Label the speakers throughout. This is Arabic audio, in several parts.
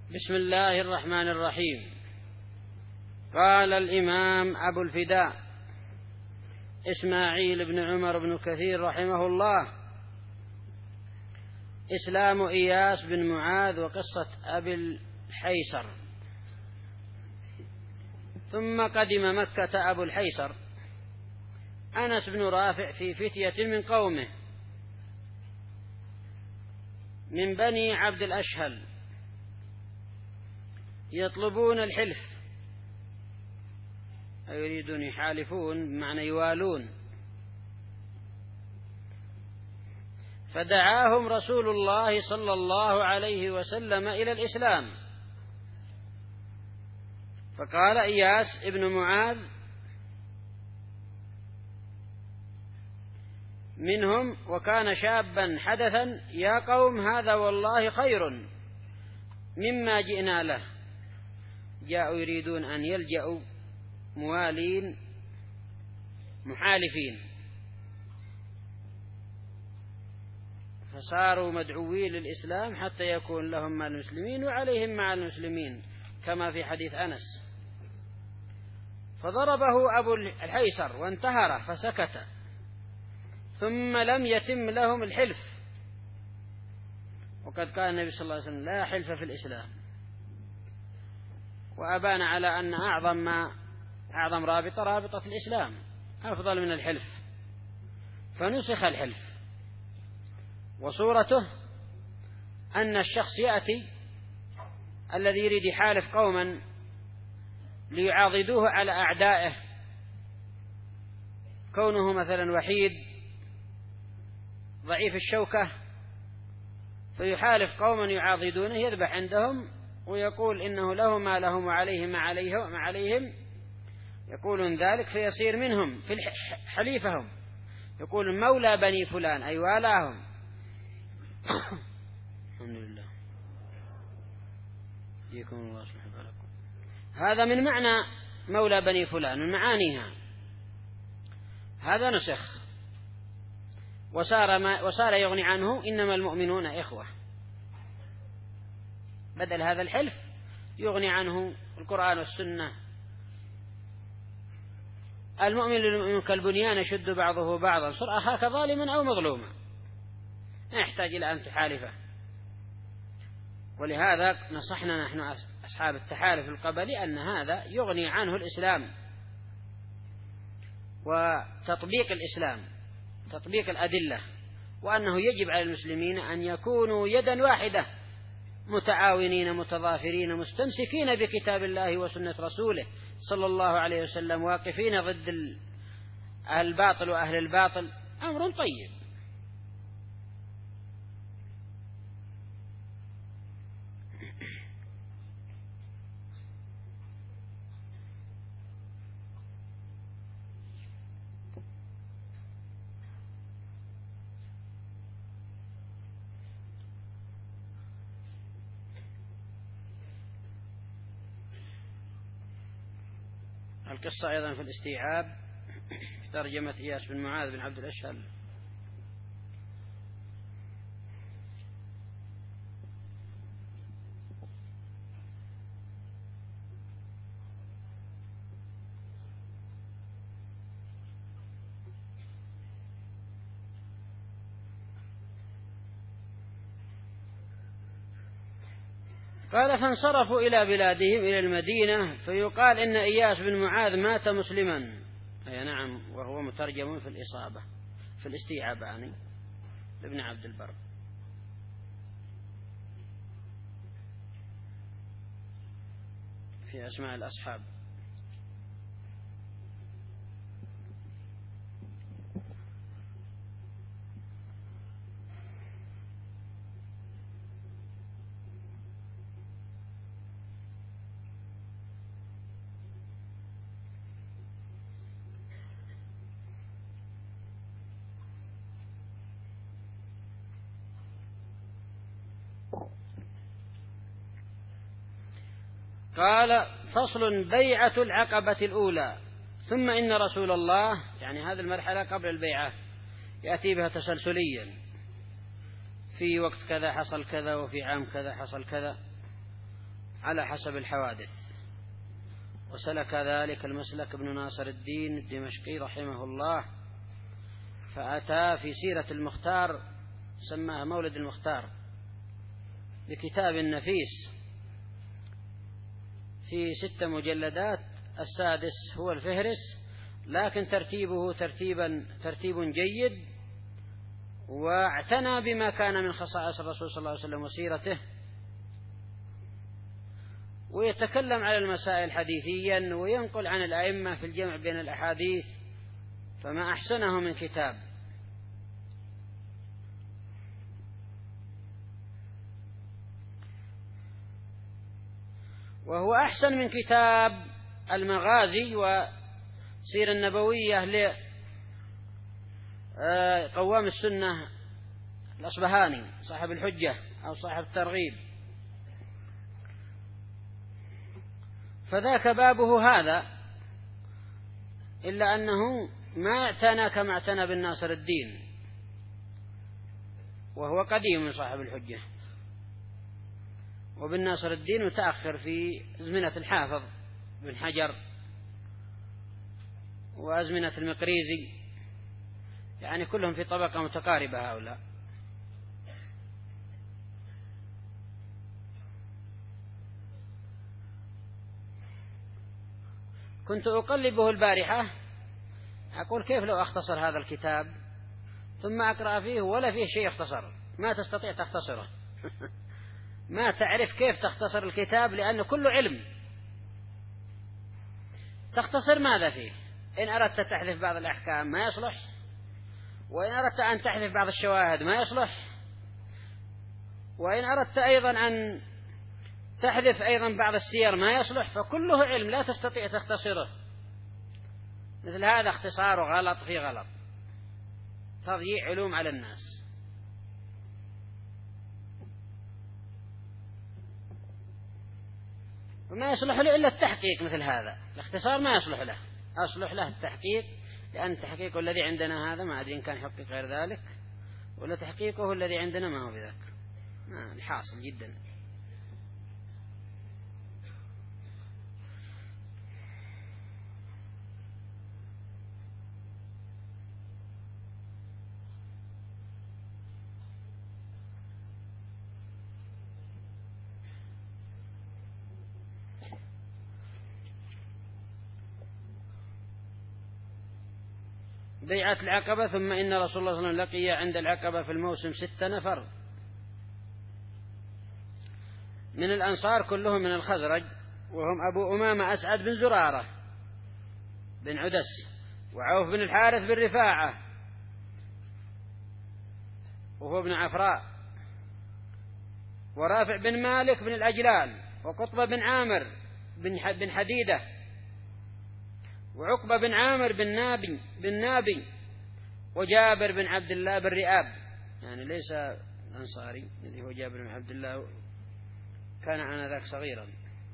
Speaker 1: بسم الله الرحمن الرحيم. قال الإمام أبو الفداء إسماعيل بن عمر بن كثير رحمه الله: إسلام إياس بن معاذ وقصة أبي الحيسر. ثم قدم مكة أبو الحيسر أنس بن رافع في فتية من قومه من بني عبد الأشهل يطلبون الحلف، أي يريدون يحالفون بمعنى يوالون. فدعاهم رسول الله صلى الله عليه وسلم إلى الإسلام، فقال إياس ابن معاذ منهم وكان شابا حدثا: يا قوم هذا والله خير مما جئنا له. جاءوا يريدون أن يلجأوا موالين محالفين، فصاروا مدعوين للإسلام حتى يكون لهم مع المسلمين وعليهم مع المسلمين، كما في حديث أنس. فضربه أبو الحيسر وانتهره فسكت، ثم لم يتم لهم الحلف، وقد قال النبي صلى الله عليه وسلم: لا حلف في الإسلام. وأبان على أن أعظم رابطة الإسلام أفضل من الحلف، فنسخ الحلف. وصورته أن الشخص يأتي الذي يريد يحالف قوما ليعاضدوه على أعدائه، كونه مثلا وحيد ضعيف الشوكة، فيحالف قوما يعاضدونه، يذبح عندهم ويقول إنه له ما لهم وعليه ما عليهم، يقولون ذلك فيصير منهم في حليفهم، يقول مولى بني فلان أي والاهم. الحمد لله يكون الله سبحانه لكم. هذا من معنى مولى بني فلان، من معانيها. هذا نسخ، وصار يغني عنه إنما المؤمنون إخوة. بدل هذا الحلف يغني عنه القرآن والسنة: المؤمن للمؤمن كالبنيان يشد بعضه بعضا، صر أخاك ظالما أو مظلوما، لا يحتاج إلى أن تحالفه. ولهذا نصحنا نحن أصحاب التحالف القبلي أن هذا يغني عنه الإسلام وتطبيق الإسلام، تطبيق الأدلة، وأنه يجب على المسلمين أن يكونوا يدا واحدة متعاونين متضافرين مستمسكين بكتاب الله وسنة رسوله صلى الله عليه وسلم، واقفين ضد الباطل وأهل الباطل. أمر طيب. القصة أيضا في الاستيعاب في ترجمة إياس بن معاذ بن عبد الأشهل. قال: فانصرفوا إلى بلادهم إلى المدينة، فيقال إن إياس بن معاذ مات مسلما. أي نعم، وهو مترجم في الإصابة في الاستيعاب عني لابن عبد البر. في أسماء الأصحاب. قال: فصل: بيعة العقبة الأولى. ثم إن رسول الله، يعني هذه المرحلة قبل البيعة، يأتي بها تسلسليا: في وقت كذا حصل كذا، وفي عام كذا حصل كذا، على حسب الحوادث. وسلك ذلك المسلك ابن ناصر الدين الدمشقي رحمه الله، فأتى في سيرة المختار سماها مولد المختار بكتاب نفيس في 6 مجلدات، السادس هو الفهرس، لكن ترتيبه ترتيب جيد، واعتنى بما كان من خصائص الرسول صلى الله عليه وسلم وسيرته، ويتكلم على المسائل حديثيا، وينقل عن الأئمة في الجمع بين الأحاديث، فما أحسنه من كتاب. وهو أحسن من كتاب المغازي وسير النبوية لقوام السنة الأصبهاني صاحب الحجة أو صاحب الترغيب، فذاك بابه هذا، إلا أنه ما اعتنى كما اعتنى بالناصر الدين، وهو قديم من صاحب الحجة، وبالناصر الدين متأخر في أزمنة الحافظ بن حجر وأزمنة المقريزي، يعني كلهم في طبقة متقاربة هؤلاء. كنت أقلبه البارحة أقول كيف لو أختصر هذا الكتاب، ثم أقرأ فيه ولا فيه شيء يختصر، ما تستطيع تختصره ما تعرف كيف تختصر الكتاب لأنه كله علم. تختصر ماذا فيه؟ إن أردت تحذف بعض الأحكام ما يصلح، وإن أردت أن تحذف بعض الشواهد ما يصلح، وإن أردت أيضا أن تحذف أيضا بعض السير ما يصلح، فكله علم لا تستطيع تختصره. مثل هذا اختصار غلط في غلط، تضييع علوم على الناس. وما يصلح له إلا التحقيق، مثل هذا الاختصار ما يصلح له، أصلح له التحقيق، لأن التحقيق الذي عندنا هذا ما أدري إن كان يحقق غير ذلك، ولا تحقيقه الذي عندنا ما هو بذاك، الحاصل جدا. بيعة العقبة. ثم إن رسول الله صلى الله عليه وسلم لقي عند العقبة في الموسم 6 نفر من الأنصار كلهم من الخزرج، وهم أبو أمامة أسعد بن زرارة بن عدس، وعوف بن الحارث بن رفاعة وهو ابن عفراء، ورافع بن مالك بن الأجلال، وقطبة بن عامر بن حديدة، وعقبة بن عامر بن نابي، وجابر بن عبد الله بن رئاب، يعني ليس أنصاري، الذي هو جابر بن عبد الله كان آنذاك صغيرا،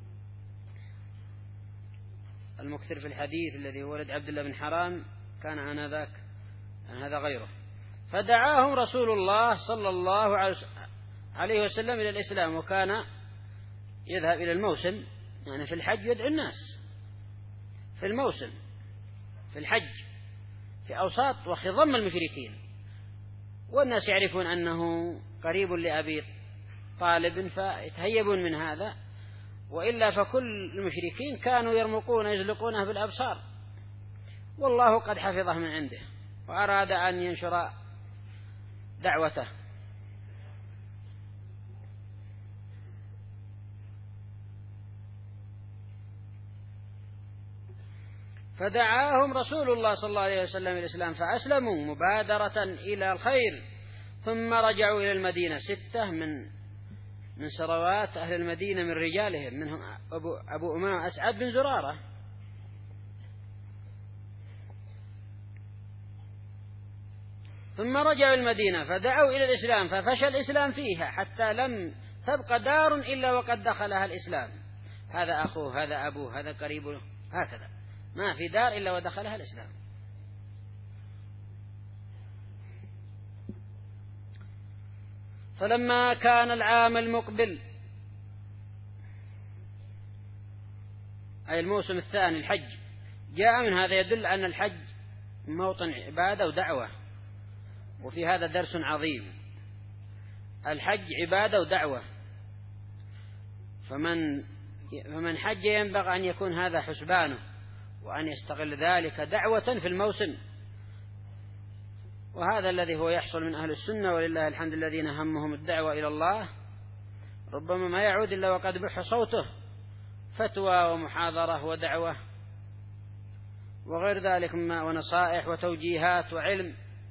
Speaker 1: المكثر في الحديث الذي هو ولد عبد الله بن حرام كان آنذاك، يعني هذا غيره. فدعاهم رسول الله صلى الله عليه وسلم إلى الإسلام، وكان يذهب إلى الموسم، يعني في الحج يدعو الناس في الموسم في الحج في أوساط وخضم المشركين، والناس يعرفون أنه قريب لأبي طالب فيتهيبون من هذا، وإلا فكل المشركين كانوا يرمقون يزلقونه بالأبصار، والله قد حفظه من عنده وأراد أن ينشر دعوته. فدعاهم رسول الله صلى الله عليه وسلم إلى الإسلام فأسلموا مبادرة إلى الخير، ثم رجعوا إلى المدينة 6 من سروات أهل المدينة من رجالهم، منهم أبو أمامة أسعد بن زرارة. ثم رجعوا المدينة فدعوا إلى الإسلام، ففشى الإسلام فيها حتى لم تبقى دار إلا وقد دخلها الإسلام، هذا أخوه هذا أبوه هذا قريبه، هكذا ما في دار إلا ودخلها الإسلام. فلما كان العام المقبل أي الموسم الثاني الحج، جاء من هذا يدل أن الحج موطن عبادة ودعوة، وفي هذا درس عظيم. الحج عبادة ودعوة، فمن حج ينبغي أن يكون هذا حسبانه، وأن يستغل ذلك دعوة في الموسم. وهذا الذي هو يحصل من أهل السنة ولله الحمد، الذين همهم الدعوة إلى الله ربما ما يعود إلا وقد بح صوته، فتوى ومحاضرة ودعوة وغير ذلك ونصائح وتوجيهات وعلم.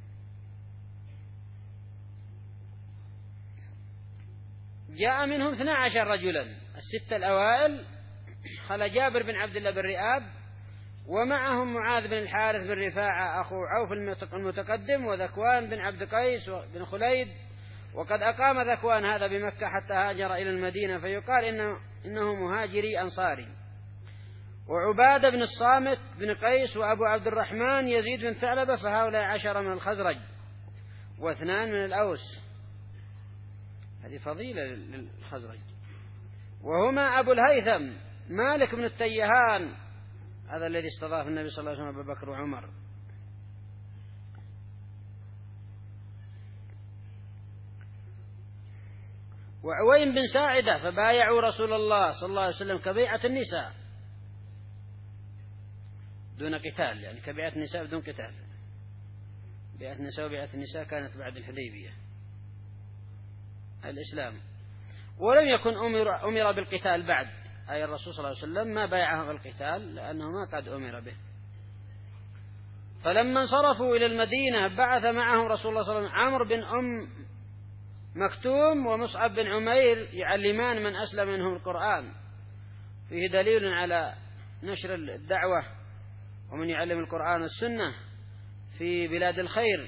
Speaker 1: جاء منهم 12 رجلا، الستة الأوائل خلى جابر بن عبد الله بن رئاب، ومعهم معاذ بن الحارث بن رفاعة أخو عوف المتقدم، وذكوان بن عبد قيس بن خليد. وقد أقام ذكوان هذا بمكة حتى هاجر إلى المدينة، فيقال إنه مهاجري أنصاري. وعبادة بن الصامت بن قيس، وأبو عبد الرحمن يزيد بن ثعلبة، فهؤلاء 10 من الخزرج و2 من الأوس. هذه فضيلة للخزرج. وهما أبو الهيثم مالك بن التيهان، هذا الذي استضاف النبي صلى الله عليه وسلم أبو بكر وعمر. وعويم بن ساعدة، فبايعوا رسول الله صلى الله عليه وسلم كبيعة النساء دون قتال، يعني كبيعة النساء بدون قتال. بيعة النساء وبيعة النساء كانت بعد الحديبية الإسلام، ولم يكن أمر بالقتال بعد، أي الرسول صلى الله عليه وسلم ما بايعهم بالقتال لأنه ما قد أمر به. فلما انصرفوا إلى المدينة بعث معهم رسول الله صلى الله عليه وسلم عمرو بن مكتوم ومصعب بن عمير يعلمان من أسلم منهم القرآن. فيه دليل على نشر الدعوة، ومن يعلم القرآن والسنة في بلاد الخير.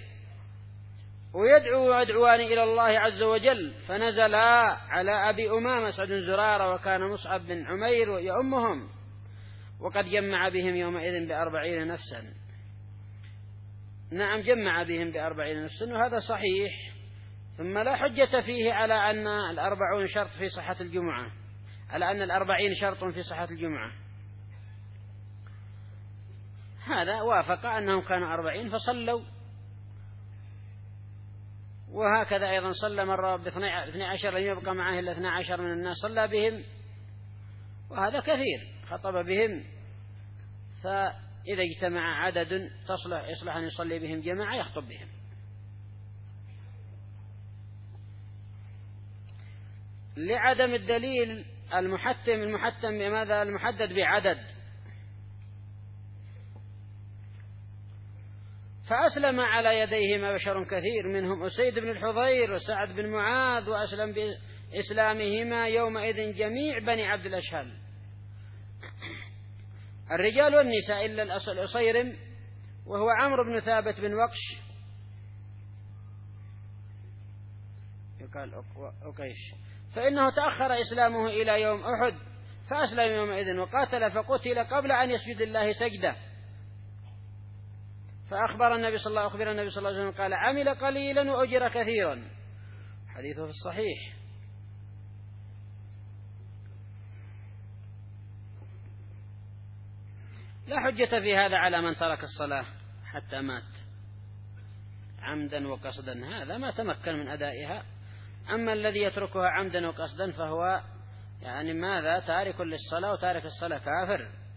Speaker 1: ويدعوان إلى الله عز وجل، فنزلا على أبي أمامة سعد زرارة، وكان مصعب بن عمير يؤمهم، وقد جمع بهم يومئذ ب40 نفسا. نعم، جمع بهم ب40 نفسا، وهذا صحيح. ثم لا حجة فيه على أن 40 شرط في صحة الجمعة، على أن 40 شرط في صحة الجمعة. هذا وافق أنهم كانوا 40 فصلوا، وهكذا أيضا صلى مرة ب12 لم يبقى معه إلا 12 من الناس صلى بهم، وهذا كثير. خطب بهم، فإذا اجتمع عدد يصلح أن يصلي بهم جماعة يخطب بهم. لعدم الدليل المحتم بماذا؟ المحدد بعدد. فأسلم على يديهما بشر كثير، منهم أسيد بن الحضير وسعد بن معاذ، وأسلم بإسلامهما يومئذ جميع بني عبد الأشهل، الرجال والنساء، إلا الأصيرم وهو عمرو بن ثابت بن وقش يقال أقيش، فإنه تأخر إسلامه إلى يوم أحد، فأسلم يومئذ وقاتل فقتل قبل أن يسجد الله سجدة. فأخبر النبي صلى الله عليه وسلم قال: عمل قليلا وأجر كثيرا، حديثه في الصحيح. لا حجة في هذا على من ترك الصلاة حتى مات عمدا وقصدا، هذا ما تمكن من أدائها. أما الذي يتركها عمدا وقصدا فهو يعني ماذا؟ تارك للصلاة، وتارك الصلاة كافر.